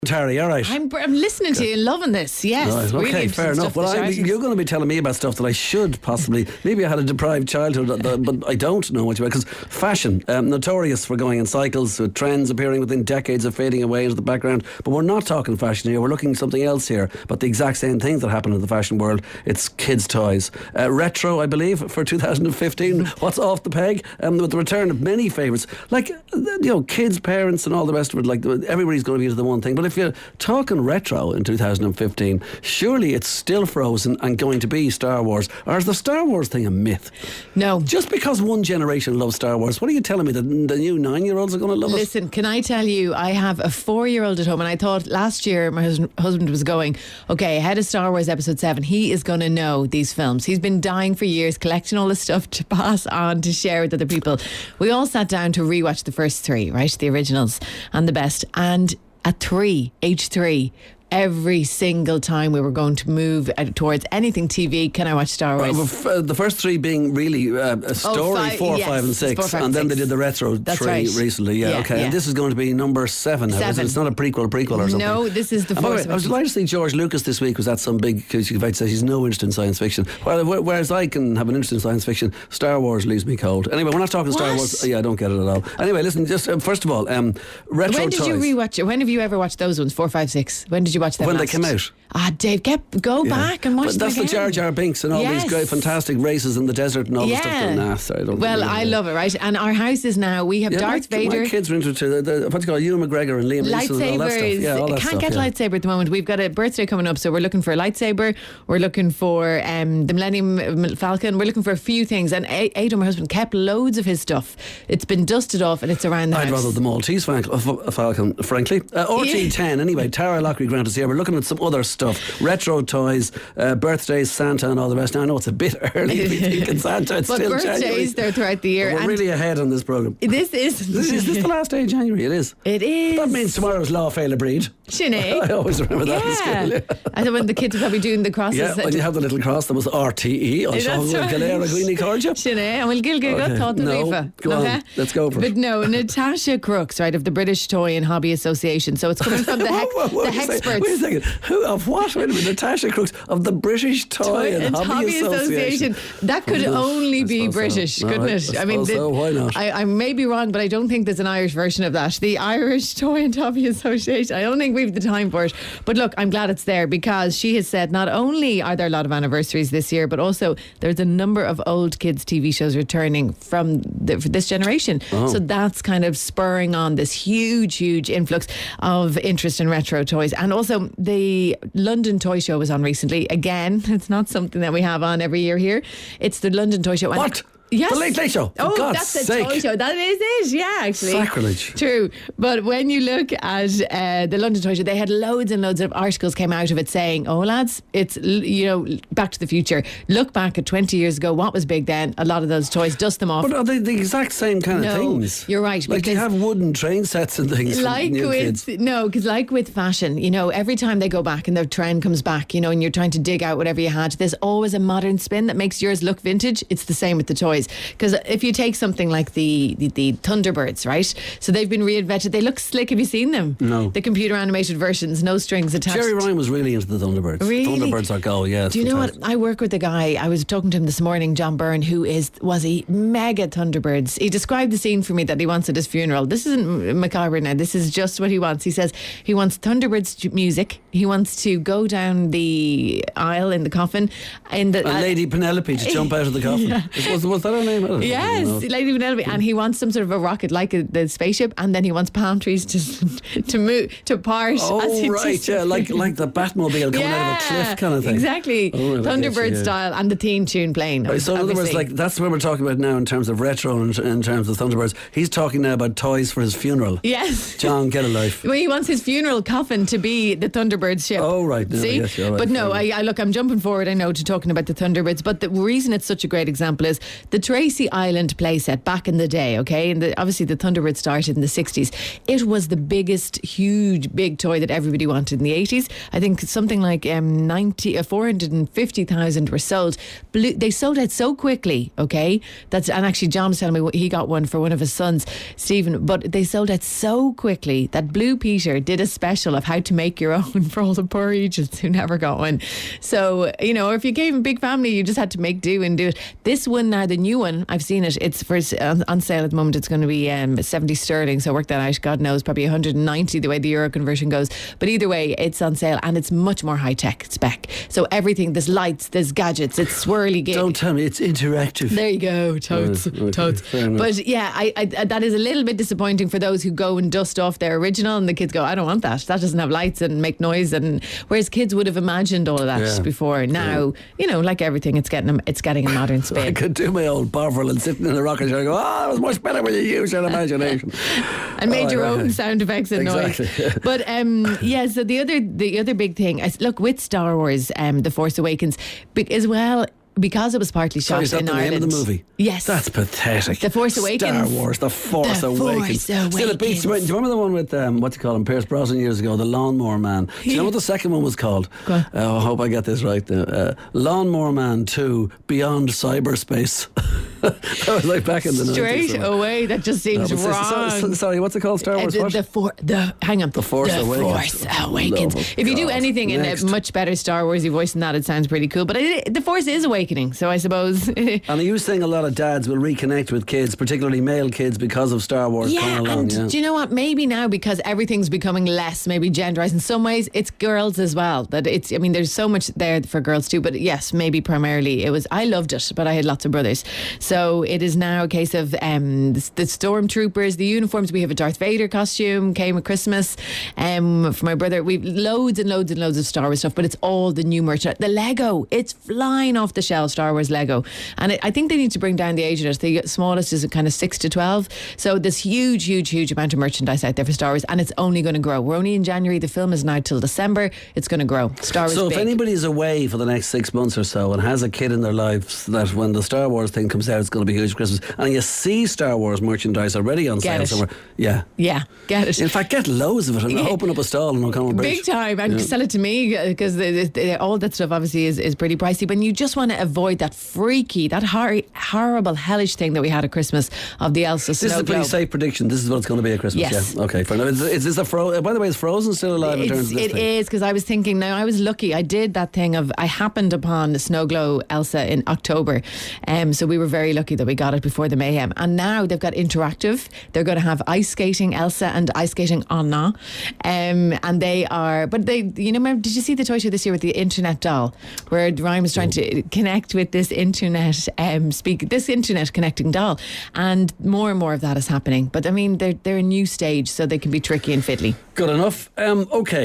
Terry, all right. I'm listening to you and loving this. Yes. Right, really okay, fair enough. Well, you're going to be telling me about stuff that I should possibly. Maybe I had a deprived childhood, but I don't know much about. Because fashion, notorious for going in cycles, with trends appearing within decades of fading away into the background. But we're not talking fashion here. We're looking at something else here. But the exact same things that happen in the fashion world. It's kids' toys. Retro, I believe, for 2015. What's off the peg? With the return of many favourites, like kids, parents, and all the rest of it. Like everybody's going to be into the one thing. But if you're talking retro in 2015, surely it's still frozen and going to be Star Wars. Or is the Star Wars thing a myth? No. Just because one generation loves Star Wars, what are you telling me, that the new 9-year-olds are going to love it? Listen, can I tell you, I have a 4-year-old at home, and I thought last year my husband was going, okay, ahead of Star Wars Episode 7, he is going to know these films. He's been dying for years, collecting all this stuff to pass on, to share with other people. We all sat down to rewatch the first 3, right? The originals and the best. And at 3, age 3, every single time we were going to move towards anything TV, can I watch Star Wars? The first 3 being really a story, 4, 5 and 6. 4, 5, and then 6. they did the retro 3 right. recently. Yeah, okay. Yeah. And this is going to be number 7. It's not a prequel or something. No, this is the fourth. I was delighted to see George Lucas this week was at some big, because you could say he's no interest in science fiction. Whereas I can have an interest in science fiction, Star Wars leaves me cold. Anyway, we're not talking Star Wars. Yeah, I don't get it at all. Anyway, listen, just first of all, retro toys. When did you rewatch it? When have you ever watched those ones? 4, 5, 6. When did you watch them? When last? they came out. Dave, go back and watch them That's again. the Jar Jar Binks and all these great, fantastic races in the desert and all the stuff. Sorry, I don't. Well, I love it, right? And our house is now, we have Darth Vader. My kids are into what's it called, Ewan McGregor and Liam Neeson and all that stuff. Yeah, all that Can't get lightsaber at the moment. We've got a birthday coming up, so we're looking for a lightsaber. We're looking for the Millennium Falcon. We're looking for a few things. And Aidan, my husband, kept loads of his stuff. It's been dusted off and it's around the house. I'd rather the Maltese Falcon, frankly. RT10, anyway. Tara Lockery Grant is here. We're looking at some other stuff. Retro toys, birthdays, Santa and all the rest. Now I know it's a bit early to be thinking Santa. It's but still birthdays, January. They're throughout the year. We're really ahead on this programme. This is the last day of January. It is. It is. That means tomorrow's Law Fail a Breed. Sinead. I always remember that in school. I thought when the kids were probably doing the crosses. Yeah, when you have the little cross that was RTE. Sinead, and we'll go Let's go for it. But no, Natasha Crooks, right, of the British Toy and Hobby Association. So it's coming from the Hexperts. Wait a second. Who of what? Wait a minute. Natasha Crooks of the British Toy and Hobby Association. That could only be British, couldn't it? I mean, why not? I may be wrong, but I don't think there's an Irish version of that. The Irish Toy and Hobby Association. I don't think we've the time for it. But look, I'm glad it's there, because she has said not only are there a lot of anniversaries this year, but also there's a number of old kids TV shows returning from this generation. So that's kind of spurring on this huge influx of interest in retro toys. And also the London Toy Show was on recently. Again, it's not something that we have on every year here. It's the London Toy Show. What? Yes. The Late Late Show. For God's that's the sake. Toy Show. That is it. Yeah, actually. Sacrilege. True. But when you look at the London Toy Show, they had loads and loads of articles came out of it saying, oh lads, it's, Back to the Future. Look back at 20 years ago, what was big then? A lot of those toys, dust them off. But are they the exact same kind of things? You're right. Like they have wooden train sets and things for new kids. No, because like with fashion, every time they go back and the trend comes back, and you're trying to dig out whatever you had, there's always a modern spin that makes yours look vintage. It's the same with the toys. Because if you take something like the Thunderbirds, right? So they've been reinvented. They look slick. Have you seen them? No. The computer animated versions, no strings attached. Jerry Ryan was really into the Thunderbirds. Really? Thunderbirds are go, yeah. Do you know what? I work with a guy, I was talking to him this morning, John Byrne, who was a mega Thunderbirds. He described the scene for me that he wants at his funeral. This isn't macabre now. This is just what he wants. He says he wants Thunderbirds music. He wants to go down the aisle in the coffin. Lady Penelope to jump out of the coffin. Yeah. Was that her name? Yes, Lady Penelope. And he wants some sort of a rocket like the spaceship, and then he wants palm trees to move, to part. Oh, right, yeah, like the Batmobile coming out of a cliff kind of thing. Exactly. Thunderbird style, and the theme tune playing. Right, so in other words, that's what we're talking about now in terms of retro and in terms of Thunderbirds. He's talking now about toys for his funeral. Yes. John, get a life. Well, he wants his funeral coffin to be the Thunderbird ship. Oh, right. No, see? Yes, right, but no, look, I'm jumping forward, I know, to talking about the Thunderbirds, but the reason it's such a great example is the Tracy Island playset back in the day, okay, and obviously the Thunderbird started in the 60s. It was the biggest, huge, big toy that everybody wanted in the 80s. I think something like 450,000 were sold. They sold out so quickly, okay, and actually John was telling me he got one for one of his sons, Stephen, but they sold out so quickly that Blue Peter did a special of how to make your own for all the poor Egypts who never got one. So, you know, if you came a big family, you just had to make do and do it. This one now, the new one, I've seen it. It's on sale at the moment. It's going to be 70 sterling. So work that out. God knows, probably 190 the way the euro conversion goes. But either way, it's on sale and it's much more high tech spec. So everything, there's lights, there's gadgets, it's swirly gig. Don't tell me it's interactive. There you go, totes. But yeah, I that is a little bit disappointing for those who go and dust off their original, and the kids go, I don't want that. That doesn't have lights and make noise. And whereas kids would have imagined all of that before. Now, you know, like everything, it's getting a modern spin. I could do my old Bovril and sitting in a rocker chair and go, that was much better when you used your imagination. And made your own sound effects and noise. But so the other big thing, look, with Star Wars, The Force Awakens, as well, because it was partly shot is that in the Ireland. Name of the movie? Yes. That's pathetic. The Force Awakens. Star Wars, The Force Awakens. Still, it beats. Do you remember the one with, what do you call him, Pierce Brosnan years ago, The Lawnmower Man? Do you know what the second one was called? I hope I get this right. Lawnmower Man 2, Beyond Cyberspace. That was like back in the 90s. Straight away, that just seems wrong. Sorry, what's it called? Star Wars what? The Force Awakens. The Force Awakens. If you do anything in a much better Star Warsy voice than that, it sounds pretty cool. But the Force is awakening, so I suppose. And are you saying a lot of dads will reconnect with kids, particularly male kids, because of Star Wars coming along? Do you know what? Maybe now, because everything's becoming less, maybe genderized in some ways, it's girls as well. There's so much there for girls too. But yes, maybe primarily it was. I loved it, but I had lots of brothers. So it is now a case of the stormtroopers, the uniforms. We have a Darth Vader costume, came at Christmas for my brother. We've loads and loads and loads of Star Wars stuff, but it's all the new merch. The Lego, it's flying off the shelf, Star Wars Lego. And I think they need to bring down the age of it. The smallest is kind of 6 to 12. So there's huge amount of merchandise out there for Star Wars, and it's only going to grow. We're only in January. The film is now till December. It's going to grow. Star Wars. So if big. anybody's away for the next 6 months or so and has a kid in their lives that when the Star Wars thing comes out, it's going to be huge Christmas, and you see Star Wars merchandise already on sale somewhere, get it. In fact, get loads of it and open up a stall in O'Connell Bridge. Big time, and sell it to me, because all that stuff obviously is pretty pricey. But you just want to avoid that freaky, that horrible, hellish thing that we had at Christmas of the Elsa snow This is a pretty globe. safe prediction. This is what it's going to be at Christmas. Yes. Yeah. Okay. Fair enough. Is this by the way, is Frozen still alive in terms of this It thing? is, because I was thinking, now I was lucky. I did that thing I happened upon the Snow Glow Elsa in October. So we were very lucky that we got it before the mayhem. And now they've got interactive. They're going to have ice skating Elsa and ice skating Anna. And they are, but remember, did you see the toy show this year with the internet doll, where Ryan was trying to connect with this internet internet connecting doll, and more of that is happening. But I mean, they're a new stage, so they can be tricky and fiddly. Good enough. Okay.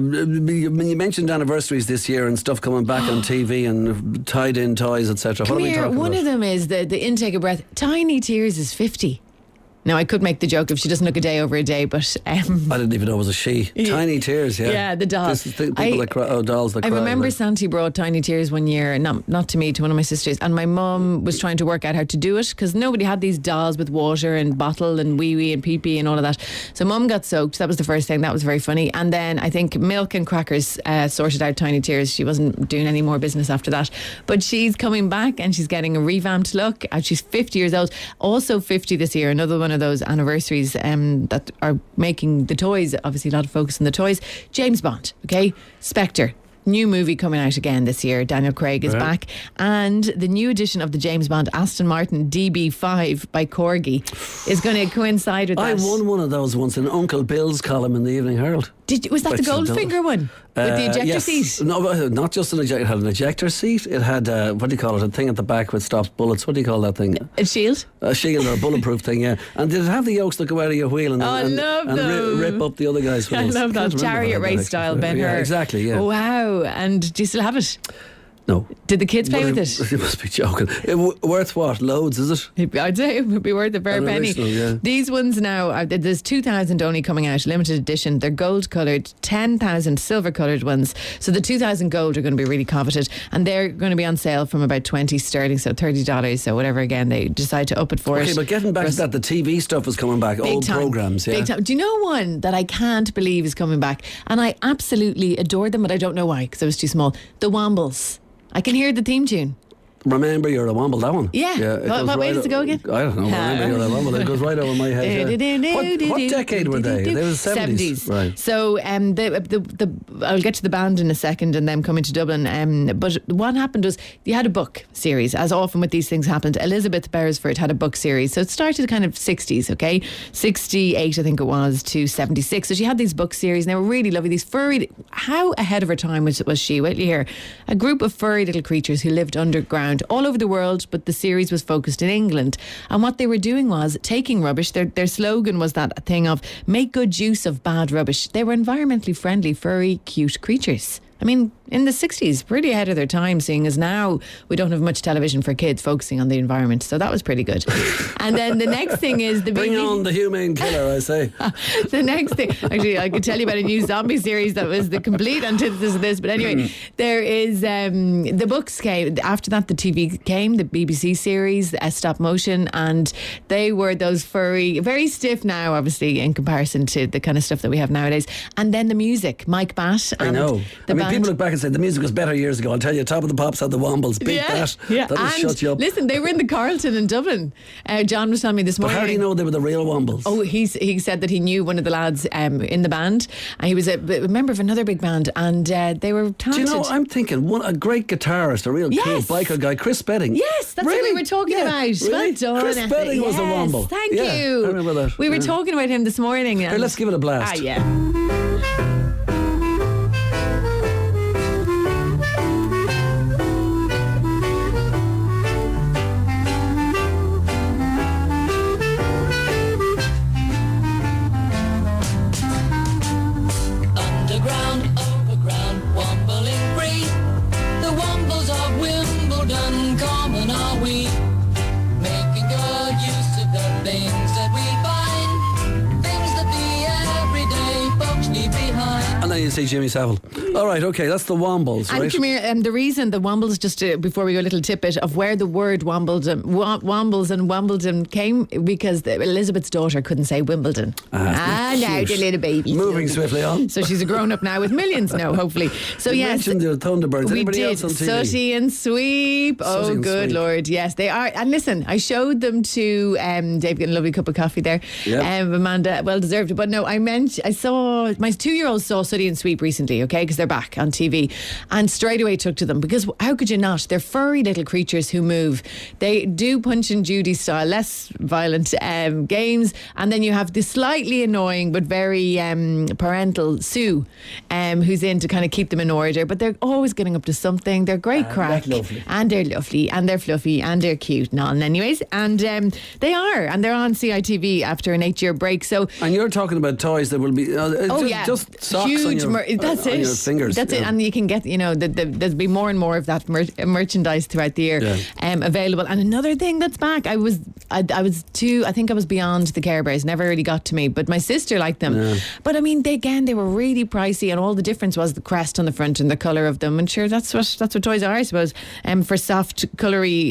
You mentioned anniversaries this year and stuff coming back on TV and tied in toys, etc. What are we talking one about? of them is the intake of breath. Tiny Tears is 50. Now, I could make the joke if she doesn't look a day over a day, but... I didn't even know it was a she. Tiny Tears, yeah. Yeah, the doll. This is people that cry, dolls that cry. I remember Santi brought Tiny Tears one year, not to me, to one of my sisters, and my mum was trying to work out how to do it, because nobody had these dolls with water and bottle and wee-wee and pee-pee and all of that. So mum got soaked. That was the first thing. That was very funny. And then I think Milk and Crackers sorted out Tiny Tears. She wasn't doing any more business after that. But she's coming back and she's getting a revamped look. And she's 50 years old. Also 50 this year. Another one of those anniversaries that are making the toys, obviously a lot of focus on the toys. James Bond, okay? Spectre. New movie coming out again this year. Daniel Craig is back. And the new edition of the James Bond Aston Martin DB5 by Corgi is going to coincide with that. I won one of those once in Uncle Bill's column in the Evening Herald. Was that the Goldfinger one? With the ejector seat? No, not just an ejector. It had an ejector seat. It had, what do you call it? A thing at the back which stops bullets. What do you call that thing? A shield? A shield or a bulletproof thing, yeah. And did it have the yokes that go out of your wheel and rip up the other guys? I love that. Chariot race style, Ben-Hur. Yeah, exactly, yeah. Wow. And do you still have it? No. Did the kids play with it? You must be joking. Worth what? Loads, is it? I'd say it would be worth a fair penny. Yeah. These ones now, there's 2,000 only coming out, limited edition. They're gold coloured, 10,000 silver coloured ones. So the 2,000 gold are going to be really coveted, and they're going to be on sale from about 20 sterling, so $30. So whatever, again, they decide to up it for it. Okay, but getting back to that, the TV stuff is coming back. Old programmes, yeah. Big time. Do you know one that I can't believe is coming back? And I absolutely adore them, but I don't know why, because I was too small. The Wombles. I can hear the theme tune. Remember You're a Womble, that one? Yeah. What way does it go again? I don't know. Remember You're a Womble. It goes right over my head. Yeah. What decade were they? They were the 70s. Right. So I'll get to the band in a second and them coming to Dublin. But what happened was you had a book series, as often with these things happened. Elizabeth Beresford had a book series. So it started kind of 60s, okay? 68, I think it was, to 76. So she had these book series and they were really lovely. These furry, how ahead of her time was she? Wait till you hear. A group of furry little creatures who lived underground all over the world, but the series was focused in England. And what they were doing was taking rubbish. Their slogan was that thing of make good use of bad rubbish. They were environmentally friendly, furry, cute creatures. I mean, in the 60s, pretty ahead of their time, seeing as now we don't have much television for kids focusing on the environment. So that was pretty good. And then the next thing is the Bring on the humane killer, I say. The next thing, actually, I could tell you about a new zombie series that was the complete antithesis of this. But anyway, there is the books came. After that, the TV came, the BBC series, stop motion, and they were those furry, very stiff now, obviously, in comparison to the kind of stuff that we have nowadays. And then the music, Mike Batt. I know. People look back and say the music was better years ago. I'll tell you, Top of the Pops had the Wombles. Beat that. Yeah. That'll shut you up. Listen, they were in the Carlton in Dublin. John was telling me this morning. But how do you know they were the real Wombles? Oh, he said that he knew one of the lads in the band. And he was a member of another big band, and they were talented. Do you know, I'm thinking, a great guitarist, a real cool biker guy, Chris Spedding. Yes, that's what we were talking about. Really? Well done. Chris Spedding was a Womble. Thank you. I remember that. We were talking about him this morning. Here, let's give it a blast. Yeah. You see Jimmy Savile. All right, okay, that's the Wombles, right? And come here, the reason the Wombles, just before we go, a little tidbit of where the word Wombles and Wimbledon came, because Elizabeth's daughter couldn't say Wimbledon. Now the little baby. Moving swiftly on. So she's a grown up now with millions now, hopefully. So you yes, mentioned the Thunderbirds. Anybody else on TV? Sooty and Sweep. Sooty and good Sweep. Lord, yes, they are. And listen, I showed them to Dave, getting a lovely cup of coffee there. Yep. Amanda, well deserved. But no, I saw my 2-year-old saw Sooty and Sweep recently, okay, because they're back on TV, and straight away took to them, because how could you not? They're furry little creatures who move. They do Punch and Judy style, less violent games, and then you have the slightly annoying but very parental Sue, who's in to kind of keep them in order, but they're always getting up to something. They're great crack, and they're lovely, and they're fluffy, and they're cute and all. And anyways, and they're on CITV after an 8-year break. So, and you're talking about toys that will be just socks huge on your, that's on it. your fingers. That's it. And you can get, there'll be more and more of that merchandise throughout the year available. And another thing that's back, I think I was beyond the Care Bears, never really got to me, but my sister liked them. Yeah. But I mean, they were really pricey, and all the difference was the crest on the front and the colour of them. And sure, that's what toys are, I suppose. For soft coloury,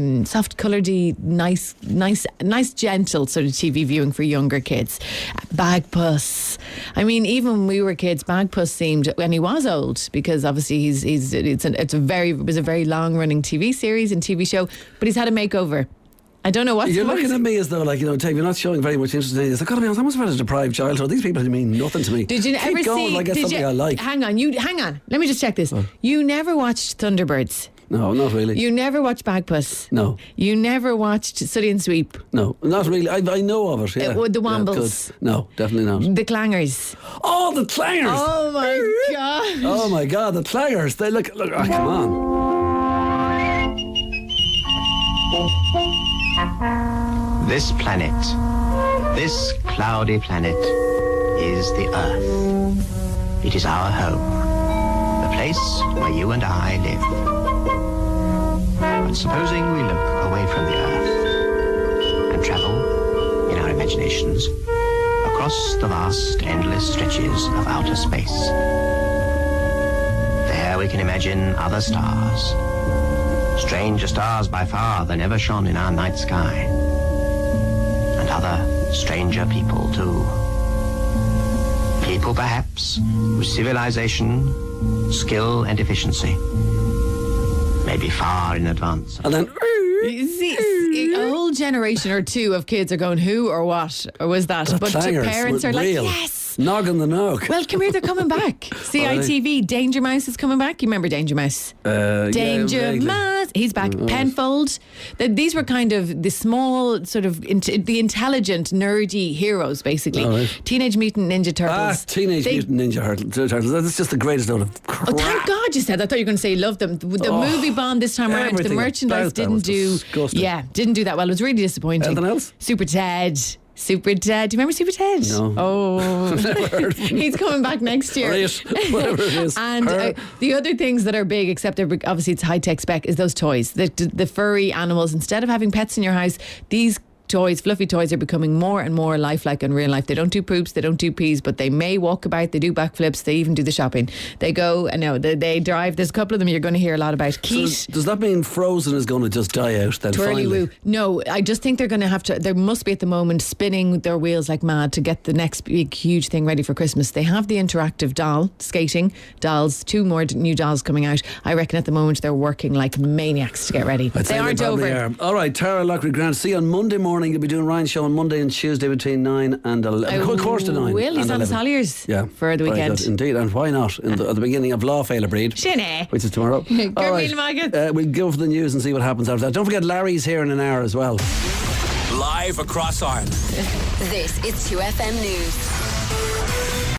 nice, gentle sort of TV viewing for younger kids. Bagpuss. I mean, even when we were kids, Bagpuss seemed, and he was old, because obviously it was a very long running TV series and TV show, but he's had a makeover. I don't know what. You're looking at me as though, Dave, you're not showing very much interest in it. I've got to be honest, I must have had a deprived childhood. These people mean nothing to me. Did you ever see? I get something I like. Hang on. Let me just check this. Oh. You never watched Thunderbirds? No, not really. You never watched Bagpuss? No. You never watched Sooty and Sweep? No, not really. I know of it, yeah. The Wombles? Yeah, no, definitely not. The Clangers? Oh, the Clangers! Oh my God! Oh my God, the Clangers! They look, come on. This planet, this cloudy planet, is the Earth. It is our home, the place where you and I live. Supposing we look away from the Earth and travel in our imaginations across the vast, endless stretches of outer space. There we can imagine other stars, stranger stars by far than ever shone in our night sky, and other stranger people too. People perhaps whose civilization, skill and efficiency may be far in advance. And then... You see, a whole generation or two of kids are going, who or what? Or was that? The but clangers parents were are like, real. yes. Noggin the nog. Well, come here, they're coming back. CITV, Danger Mouse is coming back. You remember Danger Mouse? Danger Mouse. He's back. Penfold. These were kind of the small, sort of, the intelligent, nerdy heroes, basically. Oh, right. Teenage Mutant Ninja Turtles. Teenage Mutant Ninja Turtles. That's just the greatest load of crap. Oh, thank God you said that. I thought you were going to say you loved them. The movie bomb this time around, the everything merchandise about that was disgusting. didn't do that well. It was really disappointing. Anything else? Super Ted. Do you remember Super Ted? No. Oh, Never heard of him. he's coming back next year. Right, whatever it is. And the other things that are big, except obviously it's high tech spec, is those toys. The furry animals. Instead of having pets in your house, these toys, fluffy toys, are becoming more and more lifelike in real life. They don't do poops, they don't do pees, but they may walk about, they do backflips, they even do the shopping. They go, they drive. There's a couple of them you're going to hear a lot about. Keith. So does that mean Frozen is going to just die out then Twirly finally? woo. No, I just think they're going to have to, there must be at the moment spinning their wheels like mad to get the next big huge thing ready for Christmas. They have the interactive doll, skating dolls, 2 more new dolls coming out. I reckon at the moment they're working like maniacs to get ready. They aren't over. Are. All right, Tara Lockery Grant, see you on Monday morning. You'll be doing Ryan's show on Monday and Tuesday between 9 and 11. Of course to 9. Will, he's and on 11. Salyers Yeah, for the very weekend. good indeed, and why not at the beginning of Law Failure Breed, Shinny. which is tomorrow. All right, we'll go for the news and see what happens after that. Don't forget Larry's here in an hour as well. Live across Ireland. This is 2FM News.